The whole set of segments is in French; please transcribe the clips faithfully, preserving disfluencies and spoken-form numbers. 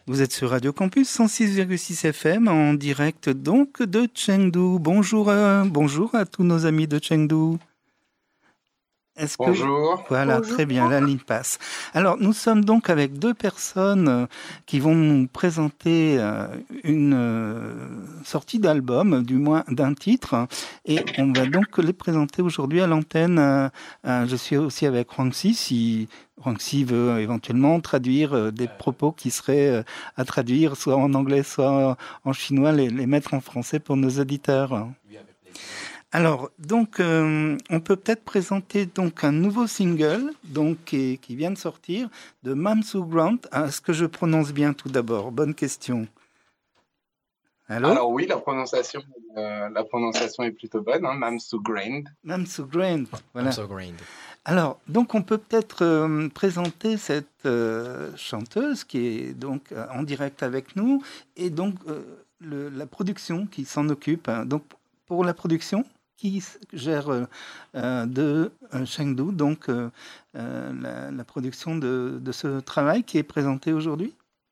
Vous êtes sur Radio Campus cent six virgule six F M en direct donc de Chengdu. Bonjour, euh, bonjour à tous nos amis de Chengdu. Est-ce Bonjour. Que... Voilà, Bonjour. Très bien, la ligne passe. Alors, nous sommes donc avec deux personnes euh, qui vont nous présenter euh, une euh, sortie d'album, du moins d'un titre, et on va donc les présenter aujourd'hui à l'antenne. Euh, euh, je suis aussi avec Huangxi, si Huangxi veut éventuellement traduire euh, des propos qui seraient euh, à traduire, soit en anglais, soit en chinois, les, les mettre en français pour nos auditeurs. Alors, donc, euh, on peut peut-être présenter donc un nouveau single, donc qui, qui vient de sortir, de Mamsu Grant. Est-ce que je prononce bien tout d'abord? Bonne question. Allô? Alors oui, la prononciation, euh, la prononciation est plutôt bonne, hein, Mamsu Grant. Mamsu Grant, voilà. Mamsu Grant. Alors, donc, on peut peut-être euh, présenter cette euh, chanteuse qui est donc euh, en direct avec nous, et donc euh, le, la production qui s'en occupe. Hein. Donc, pour la production, qui gère euh, de euh, Chengdu, donc euh, euh, la, la production de, de ce travail qui est présenté aujourd'hui?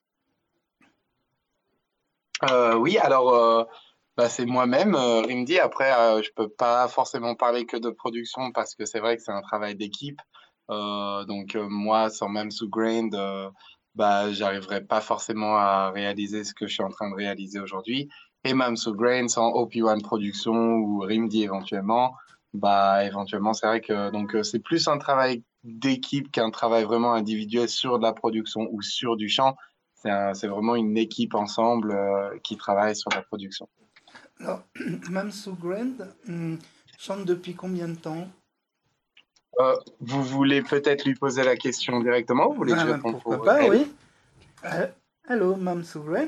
euh, Oui, alors euh, bah, c'est moi-même, euh, Rimdi. Après, euh, je peux pas forcément parler que de production parce que c'est vrai que c'est un travail d'équipe. Euh, donc euh, moi, sans Mamsu Grant, euh, bah, j'arriverai pas forcément à réaliser ce que je suis en train de réaliser aujourd'hui. Et Mamsu Grant, sans O P un Production ou Rimdi éventuellement, bah éventuellement c'est vrai que donc c'est plus un travail d'équipe qu'un travail vraiment individuel sur de la production ou sur du chant. C'est, un, c'est vraiment une équipe ensemble euh, qui travaille sur la production. Alors, Mamsu Grant hum, chante depuis combien de temps? euh, Vous voulez peut-être lui poser la question directement? Vous voulez ah, que je réponde pourquoi pour pas, elle? Oui. Uh, hello, Mamsu Grant.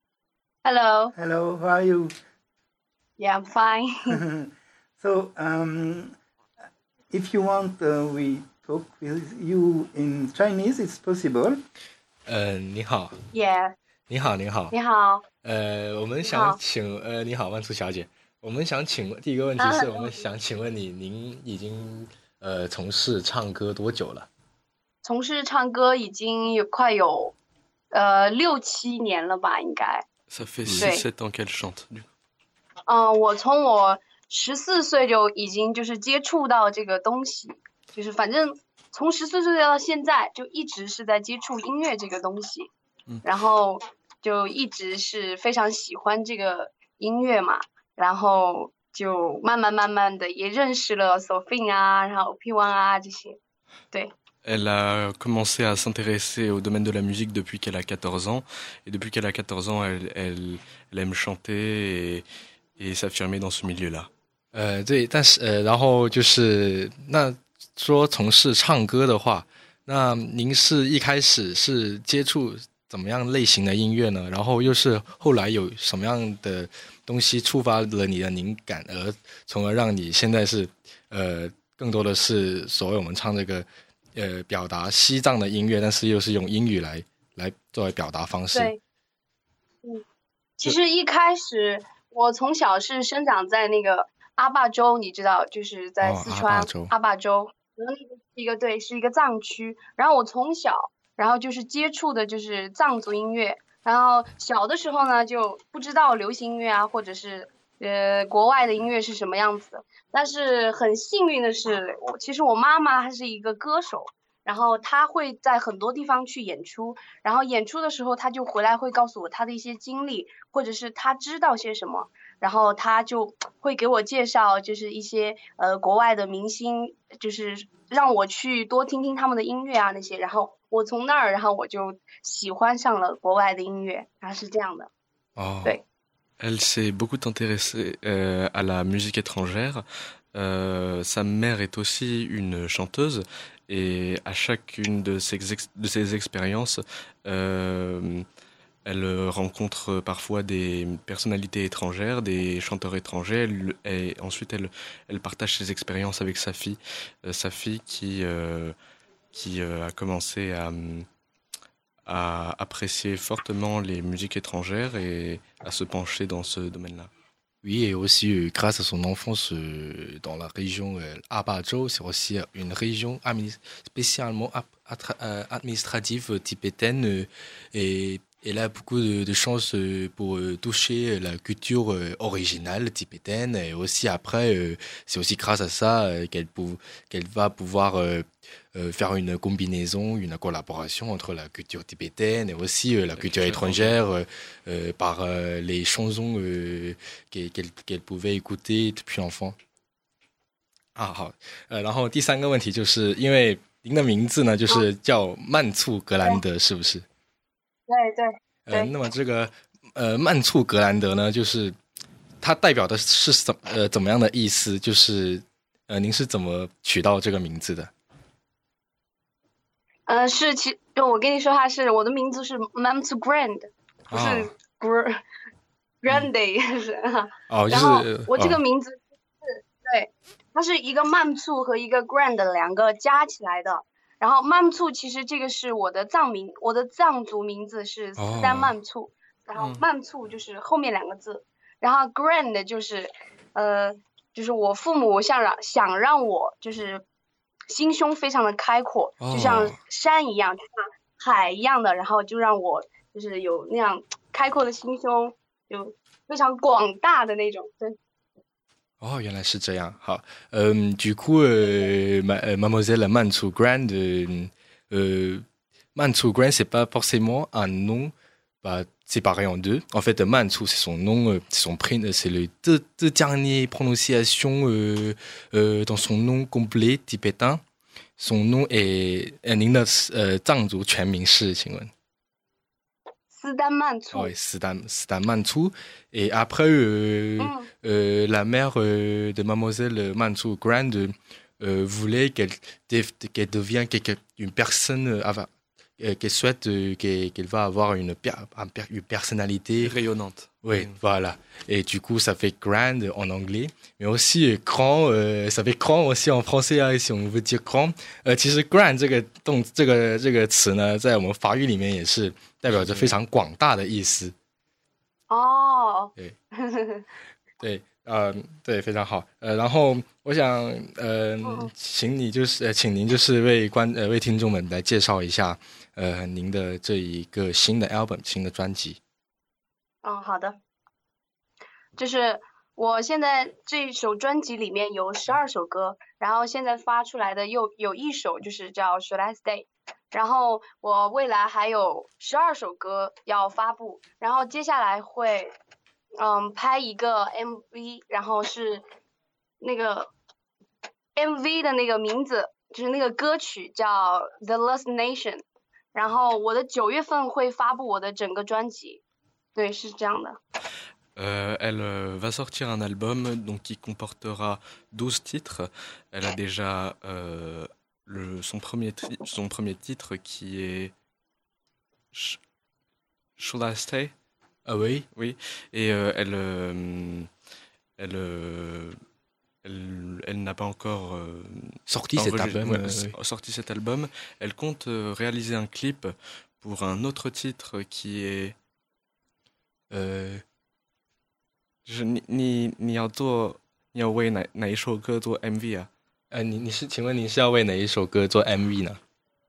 Hello. Hello, how are you? Yeah, I'm fine. So, um, if you want, uh, we talk with you in Chinese. It's possible. 呃，你好。 Yeah. 你好，你好。 你好。 呃，我们想请呃，你好，万初小姐。我们想请第一个问题是我们想请问你，您已经呃从事唱歌多久了？ 从事唱歌已经有快有呃六七年了吧，应该。 Ça fait six sept ans qu'elle chante. 嗯，我从我十四岁就已经就是接触到这个东西，就是反正从十四岁到现在就一直是在接触音乐这个东西， 嗯、 然后就一直是非常喜欢这个音乐嘛，然后就慢慢慢慢的也认识了 Sophie 啊，然后 P 一 啊这些，对。 Elle a commencé à s'intéresser au domaine de la musique depuis qu'elle a quatorze ans. Et depuis qu'elle a quatorze ans, elle, elle, elle aime chanter et, et s'affirmer dans ce milieu-là. 呃，对，但是呃，然后就是那说从事唱歌的话，那您是一开始是接触怎么样类型的音乐呢？然后又是后来有什么样的东西触发了你的灵感，而从而让你现在是呃更多的是所谓我们唱这个。呃，表达西藏的音乐，但是又是用英语来来作为表达方式。 对，嗯，其实一开始我从小是生长在那个阿坝州，你知道，就是在四川、 哦、 阿坝州，然后那个一个对，是一个藏区。然后我从小，然后就是接触的就是藏族音乐，然后小的时候呢就不知道流行音乐啊，或者是。呃，国外的音乐是什么样子的？但是很幸运的是，我其实我妈妈她是一个歌手，然后她会在很多地方去演出，然后演出的时候，她就回来会告诉我她的一些经历，或者是她知道些什么，然后她就会给我介绍，就是一些呃国外的明星，就是让我去多听听他们的音乐啊那些，然后我从那儿，然后我就喜欢上了国外的音乐，然后是这样的。 哦， 对。 Elle s'est beaucoup intéressée euh, à la musique étrangère. Euh, sa mère est aussi une chanteuse et à chacune de ses, ex- de ses expériences, euh, elle rencontre parfois des personnalités étrangères, des chanteurs étrangers. Elle, et ensuite, elle, elle partage ses expériences avec sa fille, euh, sa fille qui, euh, qui euh, a commencé à... à apprécier fortement les musiques étrangères et à se pencher dans ce domaine-là. Oui, et aussi euh, grâce à son enfance euh, dans la région euh, Abadjo, c'est aussi une région administ- spécialement ap- atra- euh, administrative tibétaine euh, et Elle a beaucoup de, de chance euh, pour euh, toucher la culture euh, originale tibétaine et aussi après, euh, c'est aussi grâce à ça euh, qu'elle pou- qu'elle va pouvoir euh, euh, faire une combinaison, une collaboration entre la culture tibétaine et aussi euh, la, La culture culture étrangère euh, euh, par euh, les chansons euh, qu'elle qu'elle qu'elle pouvait écouter depuis enfant. 啊，好，呃，然后第三个问题就是因为您的名字呢，就是叫曼促格兰德，是不是？ 对对呃， 对， 那么这个呃曼促格兰德呢，就是它代表的是什呃怎么样的意思？就是呃，您是怎么取到这个名字的？ 呃，是其就我跟你说，他是我的名字是 Mam to Grand，不是啊 Gr Grande 是。 哦，就然后是我这个哦名字是对，它是一个慢促和一个 grand 两个加起来的。然后慢促其实这个是我的藏名，我的藏族名字是斯丹慢促，然后慢促就是后面两个字，然后 grand 就是呃就是我父母想让想让我就是心胸非常的开阔， 哦就像山一样，就像海一样的，然后就让我就是有那样开阔的心胸，就非常广大的那种，对。 哦，原来是这样。好，嗯，du coup, euh, ma- euh, Mademoiselle Manchu Grand, euh, euh, Manchu Grand, c'est pas forcément un nom bah, séparé en deux. En fait, Manchu, c'est son nom, euh, c'est son prénom, c'est les deux, deux dernières prononciations euh, euh, dans son nom complet tibétain. Son nom est 呃，您的呃藏族全名是，请问？ 斯丹曼促。 Oui, c'est un, c'est un Manchu. Et après, euh, Mm. euh, la mère euh, de Mademoiselle Manchu Grand euh, voulait qu'elle, dev- qu'elle devienne quelque- une personne, euh, ava- euh, qu'elle souhaite euh, qu'elle, qu'elle va avoir une, per- un per- une personnalité. Rayonnante. Oui, voilà. Et du coup, ça fait grand en anglais, mais aussi euh, grand, euh, ça fait grand aussi en français, hein, si on veut dire grand. 呃，其实 grand 这个动这个这个词呢，在我们法语里面也是代表着非常广大的意思。 哦， 对对，呃，对，非常好。呃，然后我想，呃， 嗯请你就是，呃，请您就是为观呃为听众们来介绍一下，呃，您的这一个新的 album 新的专辑。 嗯，好的。就是我现在这首专辑里面有十二首歌，然后现在发出来的又有一首就是叫 Should I Stay， 然后我未来还有十二首歌要发布，然后接下来会嗯拍一个 M V， 然后是那个 M V 的那个名字就是那个歌曲叫 The Lost Nation， 然后我的九月份会发布我的整个专辑，对，是这样的。 Euh, elle euh, va sortir un album donc, qui comportera douze titres. Elle a déjà euh, le, son, premier tri- son premier titre qui est Sh- Should I Stay? Ah oui. Oui. Et euh, elle, euh, elle, euh, elle, elle n'a pas encore euh, Sorti cet enregistré- album. ouais, euh, s- oui. sorti cet album. Elle compte euh, réaliser un clip pour un autre titre qui est 呃， 就是你你你要做你要为哪哪一首歌做 M V 啊？ 呃，你你是请问您是要为哪一首歌做 M V 呢？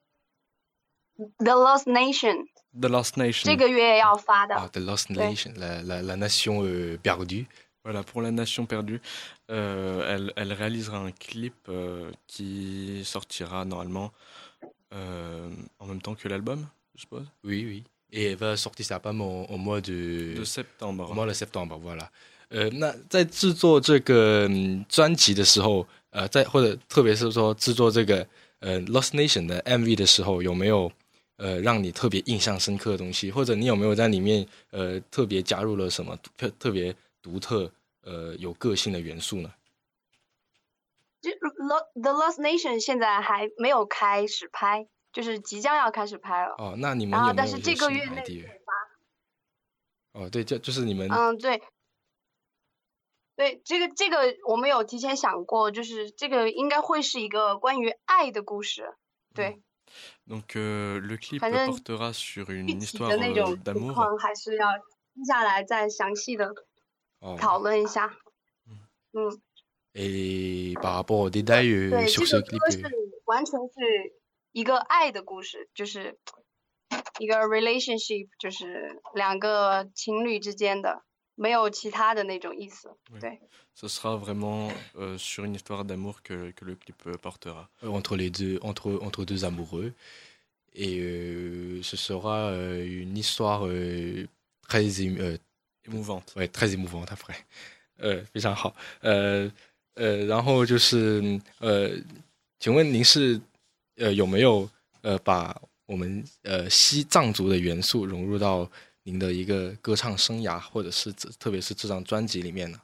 The Lost Nation The Lost Nation. 这个月要发的。 啊，The Lost 对 Nation, la la la nation euh, perdue. Voilà, pour la nation perdue. Euh, elle, elle réalisera un clip euh, qui sortira normalement euh, en même temps que l'album, je suppose. Oui, oui. Et elle va sortir cet album au, au mois de De septembre. au mois de septembre, voilà. 呃，那在制作这个、嗯、专辑的时候，呃，在或者特别是说制作这个呃《Lost Nation》的 M V 的时候，有没有呃让你特别印象深刻的东西？或者你有没有在里面呃特别加入了什么特特别独特呃有个性的元素呢？ 就 Lo- The Lost Nation 现在还没有开始拍，就是即将要开始拍了。 哦，那你们然后有没有一些但是这个新月内 idea？ 会发。 哦，对，就就是你们嗯，对，对，这个这个我们有提前想过，就是这个应该会是一个关于爱的故事。对， Donc euh, le clip Enfin, le- portera sur 具 une 体 histoire 的那 euh, 种情 d'amour. 况还是要接下来再详细的哦讨论一下。嗯， ，et par rapport aux détails euh, 对， sur 这 ce 个 clip 歌 euh, 是完全是一个爱的故事，就是一个 relationship，就是两个情侣之间的，没有其他的那种意思。对。 Ce sera vraiment euh, sur une histoire d'amour que, que le clip portera. Entre les deux, entre, entre deux amoureux. Et euh, ce sera euh, une histoire euh, très ému, euh, émouvante. Ouais, très émouvante après. 呃，非常好。呃呃，然后就是呃，请问您是呃有没有呃把我们呃西藏族的元素融入到您的一个歌唱生涯，或者是特别是这张专辑里面呢？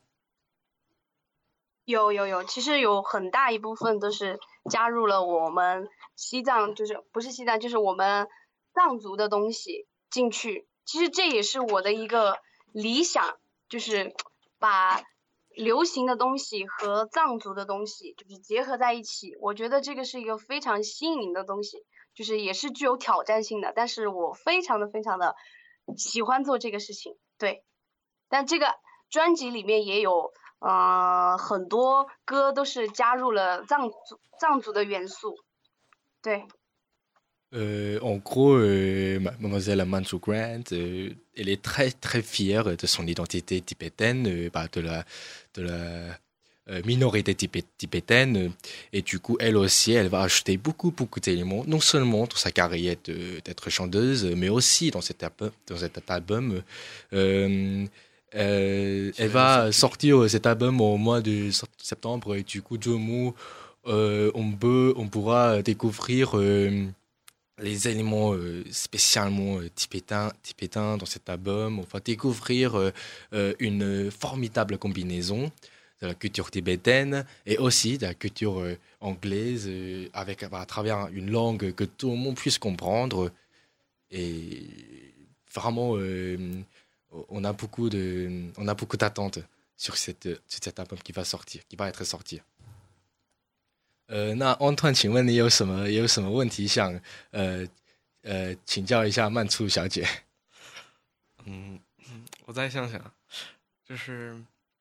有有有，其实有很大一部分都是加入了我们西藏，就是不是西藏，就是我们藏族的东西进去。其实这也是我的一个理想，就是把流行的东西和藏族的东西就是结合在一起。我觉得这个是一个非常新颖的东西，就是也是具有挑战性的。但是我非常的非常的喜欢做这个事情，对。但这个专辑里面也有。呃，很多歌都是加入了藏族藏族的元素，对。 Euh, en gros, euh, Mademoiselle Manju Grant, euh, elle est très très fière de son identité tibétaine, euh, bah, de la de la euh, minorité tibé tibétaine, et du coup, elle aussi, elle va ajouter beaucoup beaucoup d'éléments, non seulement dans sa carrière d'être chanteuse, mais aussi dans cet album, dans cet album. Euh, Euh, elle va sortir cet album au mois de septembre et du coup, deux mots, euh, on, peut, on pourra découvrir euh, les éléments euh, spécialement euh, tibétains, tibétains dans cet album. On va découvrir euh, euh, une formidable combinaison de la culture tibétaine et aussi de la culture euh, anglaise euh, avec, à travers une langue que tout le monde puisse comprendre. Et vraiment... Euh, On a beaucoup de, on a beaucoup d'attentes sur cette, sur cet album qui va sortir, qui va être sorti. 呃，那安团，请问你有什么有什么问题想呃呃请教一下曼初小姐？ 嗯，我再想想，就是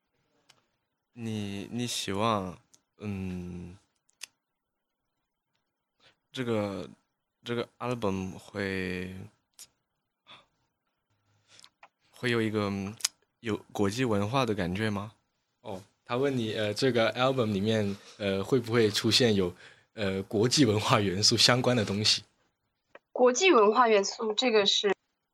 你你希望嗯这个这个 album 会。会有一个有国际文化的感觉吗？ 哦，他问你，呃，这个 album 里面，呃，会不会出现有呃国际文化元素相关的东西？ 国际文化元素，这个是，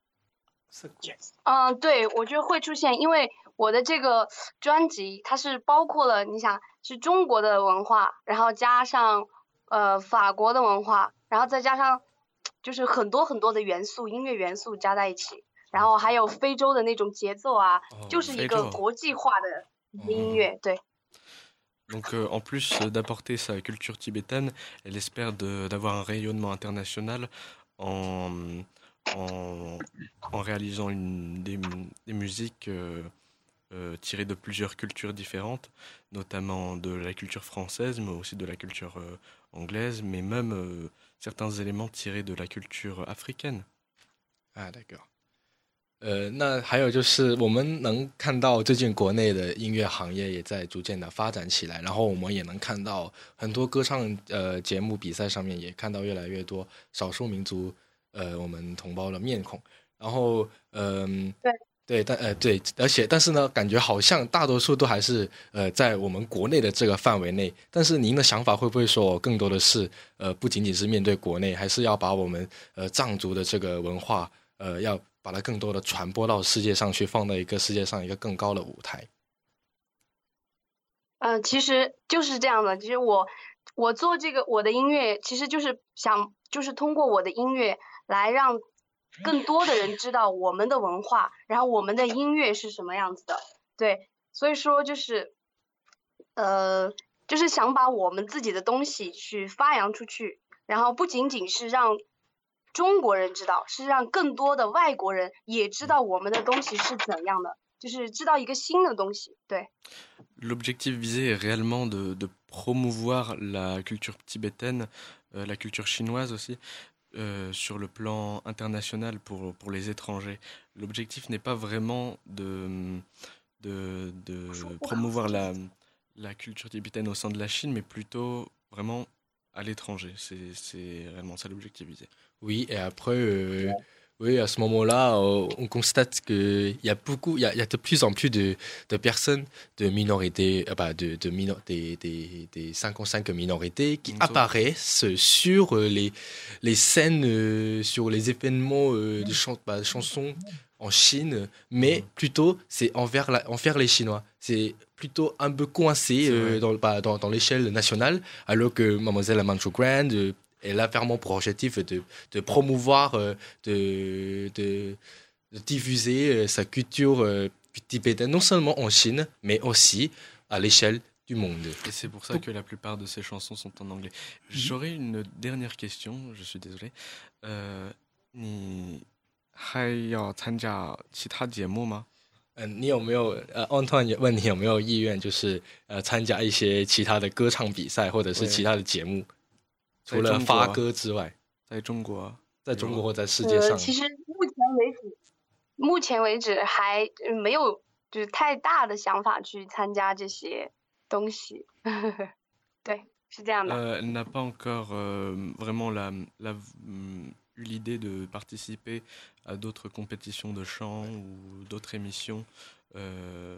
嗯、呃，对，我觉得会出现，因为我的这个专辑它是包括了，你想是中国的文化，然后加上呃法国的文化，然后再加上就是很多很多的元素，音乐元素加在一起。然后还有非洲的那种节奏啊， 哦、 就是一个国际化的音乐，对。 Donc, euh, en plus d'apporter sa culture tibétaine, elle espère d'avoir un rayonnement international en, en, en réalisant une, des, des musiques euh, euh, tirées de plusieurs cultures différentes, notamment de la culture française, mais aussi de la culture euh, anglaise, mais même euh, certains éléments tirés de la culture africaine. Ah, d'accord. 呃，那还有就是我们能看到最近国内的音乐行业也在逐渐的发展起来，然后我们也能看到很多歌唱呃节目比赛上面也看到越来越多少数民族呃我们同胞的面孔，然后嗯、呃、对对但呃对，而且但是呢，感觉好像大多数都还是呃在我们国内的这个范围内，但是您的想法会不会说更多的是呃不仅仅是面对国内，还是要把我们呃藏族的这个文化呃要把它更多的传播到世界上去，放到一个世界上一个更高的舞台。 嗯、呃，其实就是这样的。其实我我做这个我的音乐，其实就是想就是通过我的音乐来让更多的人知道我们的文化，然后我们的音乐是什么样子的。对，所以说就是呃，就是想把我们自己的东西去发扬出去，然后不仅仅是让中国人知道，是让更多的外国人也知道我们的东西是怎样的，就是知道一个新的东西。对。 L'objectif visé est réellement de, de promouvoir la culture tibétaine, euh, la culture chinoise aussi, euh, sur le plan international pour, pour les étrangers. L'objectif n'est pas vraiment de, de, de promouvoir la, la culture tibétaine au sein de la Chine, mais plutôt vraiment à l'étranger. C'est réellement ça l'objectif visé. Oui, et après, euh, Oui, à ce moment-là, euh, on constate qu'il y a beaucoup, il y a, il y a de plus en plus de, de personnes de minorités, euh, bah, de, de minor- des, des, des cinquante-cinq minorités qui apparaissent sur euh, les, les scènes, euh, sur les événements euh, de, chan- bah, de chansons en Chine, mais plutôt c'est envers, la, envers les Chinois. C'est plutôt un peu coincé euh, dans, bah, dans, dans l'échelle nationale, alors que Mademoiselle Manchu Grand euh, elle a vraiment pour objectif de, de promouvoir, euh, de, de, de diffuser euh, sa culture euh, tibétaine, non seulement en Chine, mais aussi à l'échelle du monde. Et c'est pour ça que la plupart de ces chansons sont en anglais. J'aurais une dernière question, je suis désolé. Euh, 你还要参加其他节目吗？ 嗯，你有没有呃，Antoine问你有没有意愿，就是呃参加一些其他的歌唱比赛，或者是其他的节目？除了发歌之外， 在中国， 在中国或在世界上， 呃、其实目前为止，目前为止还没有就是太大的想法去参加这些东西。对，是这样的。 Euh, elle n'a pas encore euh, vraiment la, la, eu l'idée de participer à d'autres compétitions de chant ou d'autres émissions, euh,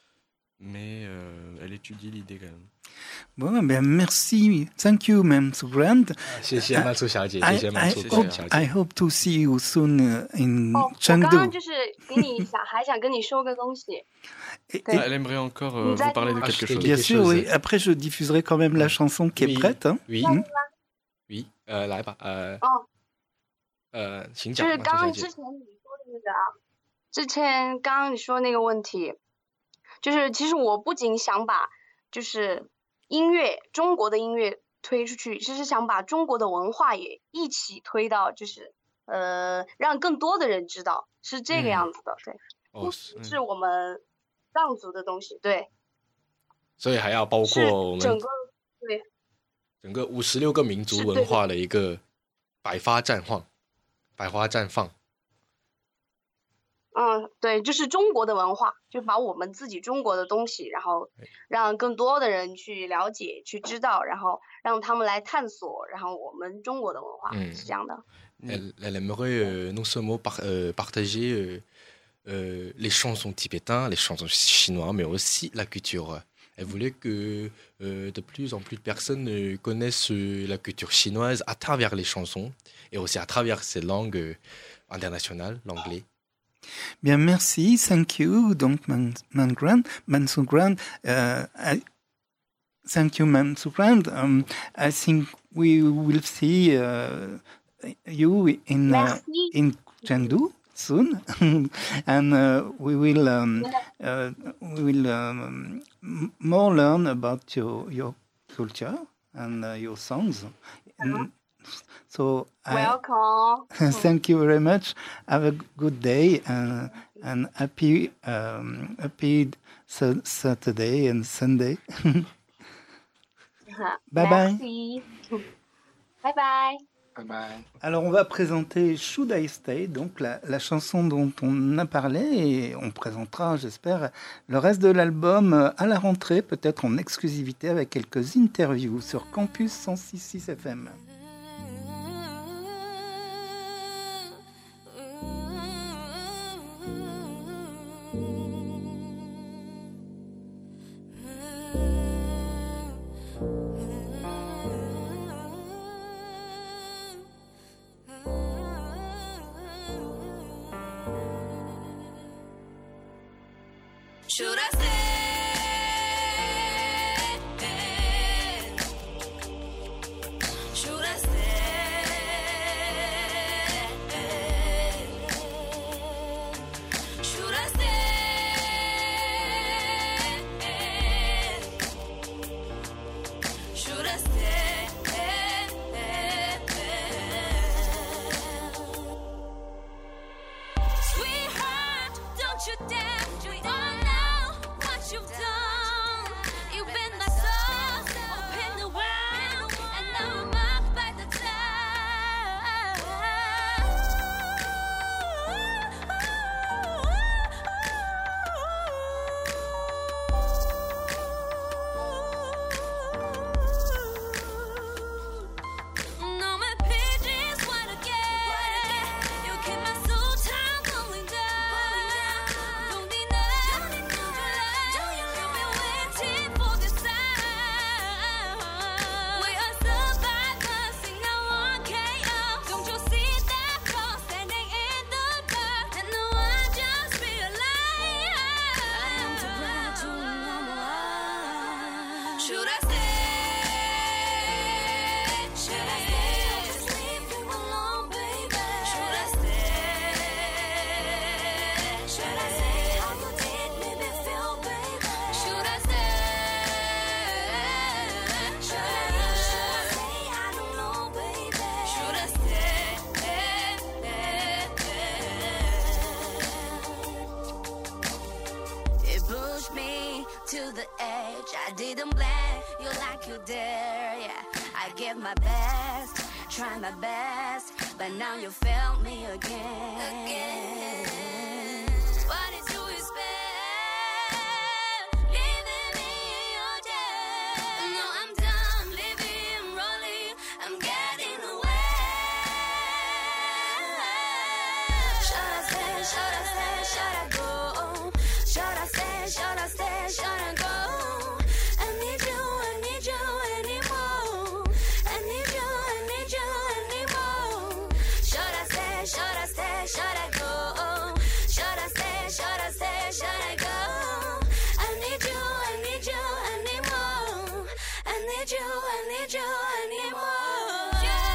mais euh, elle étudie l'idée quand même. Bon, ben merci. Thank you, Manchu Grand. 谢谢曼苏小姐，谢谢曼苏 hope, 小姐。 I hope to see you soon in 哦，我 Chengdu. 刚刚就是给你想，还想跟你说个东西。 Elle aimerait encore euh, vous parler de quelque chose. Bien sûr, oui. Après, je diffuserai quand même la chanson qui est prête. Hein. Oui, mmh. oui. 呃，来吧，呃， 哦， 呃，请讲。 就是刚刚之前你说的那个，之前刚刚你说那个问题，就是其实我不仅想把就是音乐中国的音乐推出去，其实想把中国的文化也一起推到，就是呃让更多的人知道，是这个样子的，对，不只是我们藏族的东西，对， 所以还要包括我们整个对整个五十六个民族文化的一个百花绽放，百花绽放。 嗯，对，就是中国的文化，就把我们自己中国的东西，然后让更多的人去了解、去知道，然后让他们来探索，然后我们中国的文化、嗯、是这样的。 Elle, elle aimerait euh, non seulement par, euh, partager euh, euh, les chansons tibétaines, les chansons chinoises, mais aussi la culture. Elle voulait que euh, de plus en plus de personnes euh, connaissent euh, la culture chinoise à travers les chansons et aussi à travers ces langues euh, internationales, l'anglais. Bien, merci, thank you. Donc, Man, Man Grand, Manchu Grand, uh, I, thank you, Manchu Grand. Um, I think we will see uh, you in uh, in Chengdu soon, and uh, we will um, uh, we will um, more learn about your your culture and uh, your songs. Uh-huh. So welcome. I, thank you very much. Have a good day uh, and happy um, happy Saturday and Sunday. Bye bye. Bye bye. Bye bye. Alors on va présenter Should I Stay, donc la, la chanson dont on a parlé, et on présentera, j'espère, le reste de l'album à la rentrée, peut-être en exclusivité avec quelques interviews sur Campus cent six virgule six F M. Should I stay? Should I I didn't blame you like you dare, yeah. I gave my best, try my best, but now you failed me again. Again. What did you expect? Leaving me in your debt. No, I'm done living, rolling, I'm getting away. Should I stay, should I stay, should I go? Should I stay, should I stay, should I go? I need you, I need you anymore. I need you, I need you anymore. Should I stay, should I stay, should I go? Should I stay, should I stay, should I go? I need you, I need you anymore. I need you, I need you anymore.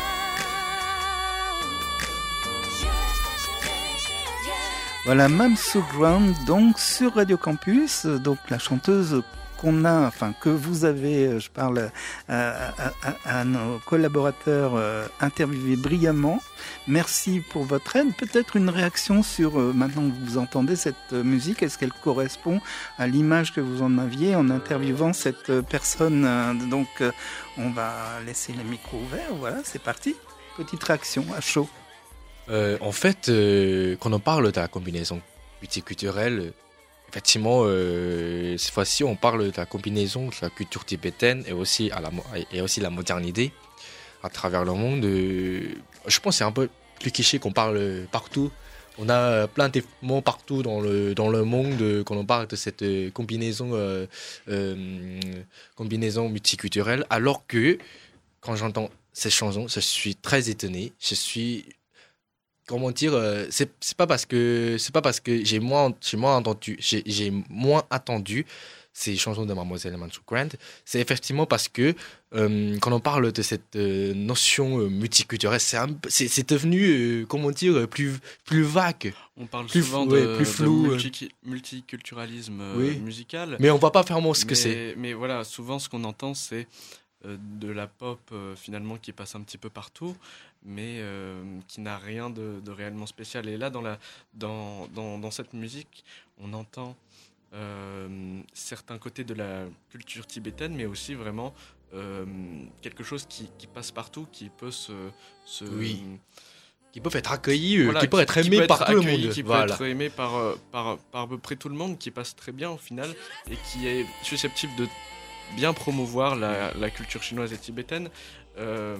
Voilà, Mams So Ground, donc sur Radio Campus, donc la chanteuse qu'on a, enfin que vous avez, je parle à, à, à, à nos collaborateurs euh, interviewés brillamment. Merci pour votre aide. Peut-être une réaction sur, euh, maintenant que vous entendez cette musique, est-ce qu'elle correspond à l'image que vous en aviez en interviewant cette personne euh, donc euh, on va laisser les micros ouverts, voilà, c'est parti. Petite réaction à chaud. Euh, en fait, euh, quand on parle de la combinaison multiculturelle, effectivement, euh, cette fois-ci, on parle de la combinaison de la culture tibétaine et aussi, à la, et aussi la modernité à travers le monde. Euh, je pense que c'est un peu plus cliché qu'on parle partout. On a plein d'événements partout dans le, dans le monde euh, quand on parle de cette euh, combinaison, euh, euh, combinaison multiculturelle. Alors que, quand j'entends ces chansons, je suis très étonné. Je suis... Comment dire, euh, c'est, c'est pas parce que c'est pas parce que j'ai moins j'ai moins entendu j'ai, j'ai moins attendu ces chansons de Mademoiselle Mams So Ground, c'est effectivement parce que euh, quand on parle de cette euh, notion euh, multiculturelle, c'est, un, c'est c'est devenu euh, comment dire plus plus vague. On parle plus souvent flou, de, ouais, plus flou, de multi, multiculturalisme euh, oui. musical, mais on voit pas vraiment ce mais, que c'est. Mais voilà, souvent ce qu'on entend c'est euh, de la pop euh, finalement qui passe un petit peu partout, mais euh, qui n'a rien de, de réellement spécial. Et là, dans, la, dans, dans, dans cette musique, on entend euh, certains côtés de la culture tibétaine, mais aussi vraiment euh, quelque chose qui, qui passe partout, qui peut se... se oui. Qui peuvent être accueillis, voilà, qui, qui peuvent être qui aimés peut être par accueilli, tout le monde. Qui voilà. peut être aimé par, par, par à peu près tout le monde, qui passe très bien au final, et qui est susceptible de bien promouvoir la, la culture chinoise et tibétaine euh,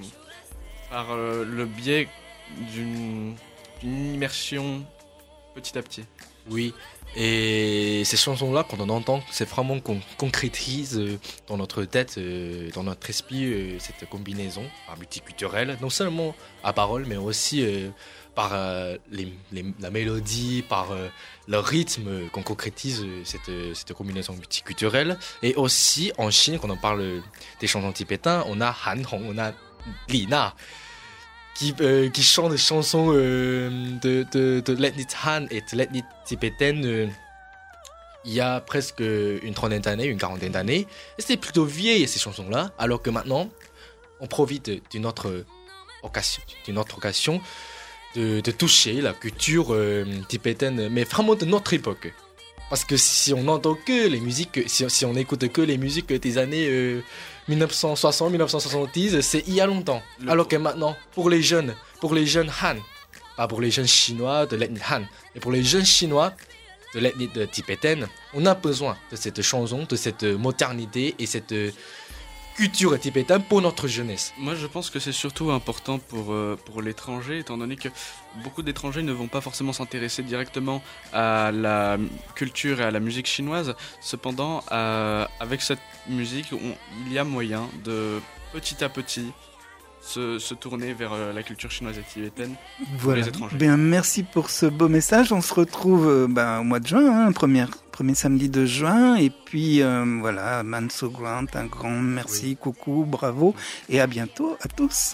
par euh, le biais d'une, d'une immersion petit à petit. Oui, et ces chansons-là, quand on entend, c'est vraiment qu'on concrétise euh, dans notre tête, euh, dans notre esprit, euh, cette combinaison euh, multiculturelle, non seulement à parole, mais aussi euh, par euh, les, les, la mélodie, par euh, le rythme, euh, qu'on concrétise euh, cette, cette combinaison multiculturelle. Et aussi, en Chine, quand on parle des chansons tibétains, on a Han Hong, on a Li Na, Qui, euh, qui chante des chansons euh, de, de, de l'ethnie Han et de l'ethnie tibétaine euh, il y a presque une trentaine d'années, une quarantaine d'années. Et c'était plutôt vieille ces chansons-là, alors que maintenant, on profite d'une autre occasion, d'une autre occasion de, de toucher la culture euh, tibétaine, mais vraiment de notre époque. Parce que si on n'entend que les musiques, si, si on écoute que les musiques des années euh, dix-neuf cent soixante, dix-neuf cent soixante-dix, c'est il y a longtemps. Le Alors que maintenant, pour les jeunes, pour les jeunes Han, pas pour les jeunes chinois de l'ethnie Han, mais pour les jeunes chinois de l'ethnie de tibétaine, on a besoin de cette chanson, de cette modernité et cette culture tibétaine pour notre jeunesse. Moi, je pense que c'est surtout important pour, euh, pour l'étranger, étant donné que beaucoup d'étrangers ne vont pas forcément s'intéresser directement à la culture et à la musique chinoise. Cependant, euh, avec cette musique, on, il y a moyen de petit à petit se, se tourner vers euh, la culture chinoise et tibétaine pour voilà. les étrangers. Bien, merci pour ce beau message. On se retrouve euh, ben, au mois de juin, hein, premier, premier samedi de juin. Et puis euh, voilà, Mams So Ground, un grand merci, oui. Coucou, bravo. Et à bientôt à tous.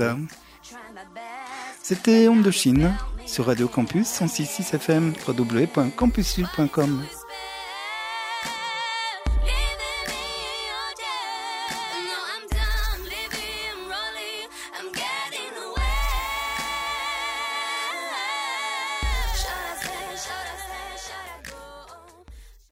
C'était Onde de Chine sur Radio Campus cent six virgule six F M, w w w point campus sud point com.